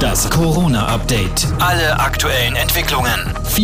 Das Corona-Update. Alle aktuellen Entwicklungen.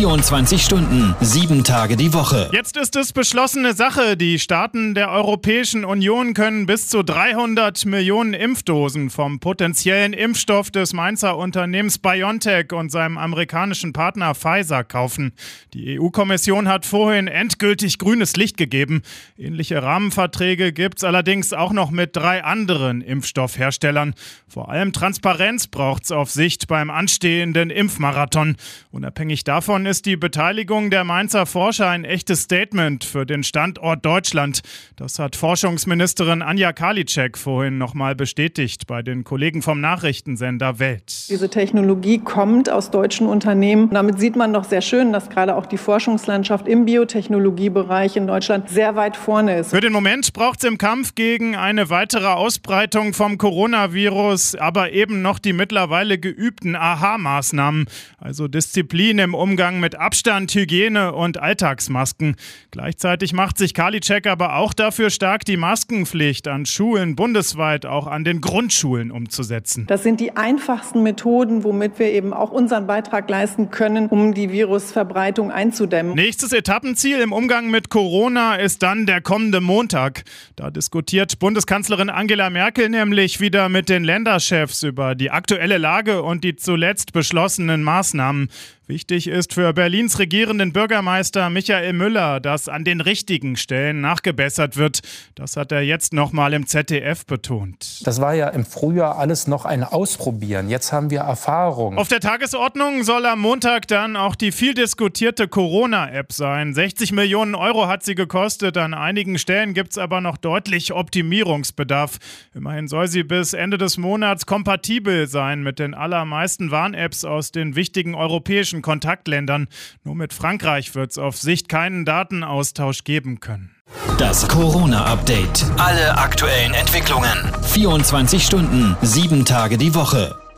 24 Stunden, 7 Tage die Woche. Jetzt ist es beschlossene Sache. Die Staaten der Europäischen Union können bis zu 300 Millionen Impfdosen vom potenziellen Impfstoff des Mainzer Unternehmens BioNTech und seinem amerikanischen Partner Pfizer kaufen. Die EU-Kommission hat vorhin endgültig grünes Licht gegeben. Ähnliche Rahmenverträge gibt es allerdings auch noch mit 3 anderen Impfstoffherstellern. Vor allem Transparenz braucht es auf Sicht beim anstehenden Impfmarathon. Unabhängig davon ist die Beteiligung der Mainzer Forscher ein echtes Statement für den Standort Deutschland. Das hat Forschungsministerin Anja Karliczek vorhin nochmal bestätigt bei den Kollegen vom Nachrichtensender Welt. Diese Technologie kommt aus deutschen Unternehmen. Damit sieht man doch sehr schön, dass gerade auch die Forschungslandschaft im Biotechnologiebereich in Deutschland sehr weit vorne ist. Für den Moment braucht es im Kampf gegen eine weitere Ausbreitung vom Coronavirus aber eben noch die mittlerweile geübten AHA-Maßnahmen, also Disziplin im Umgang mit Abstand, Hygiene und Alltagsmasken. Gleichzeitig macht sich Karliczek aber auch dafür stark, die Maskenpflicht an Schulen bundesweit, auch an den Grundschulen umzusetzen. Das sind die einfachsten Methoden, womit wir eben auch unseren Beitrag leisten können, um die Virusverbreitung einzudämmen. Nächstes Etappenziel im Umgang mit Corona ist dann der kommende Montag. Da diskutiert Bundeskanzlerin Angela Merkel nämlich wieder mit den Länderchefs über die aktuelle Lage und die zuletzt beschlossenen Maßnahmen. Wichtig ist für Berlins regierenden Bürgermeister Michael Müller, dass an den richtigen Stellen nachgebessert wird. Das hat er jetzt nochmal im ZDF betont. Das war ja im Frühjahr alles noch ein Ausprobieren. Jetzt haben wir Erfahrung. Auf der Tagesordnung soll am Montag dann auch die viel diskutierte Corona-App sein. 60 Millionen Euro hat sie gekostet. An einigen Stellen gibt es aber noch deutlich Optimierungsbedarf. Immerhin soll sie bis Ende des Monats kompatibel sein mit den allermeisten Warn-Apps aus den wichtigen europäischen Kontaktländern. Nur mit Frankreich wird es auf Sicht keinen Datenaustausch geben können. Das Corona-Update. Alle aktuellen Entwicklungen. 24 Stunden, 7 Tage die Woche.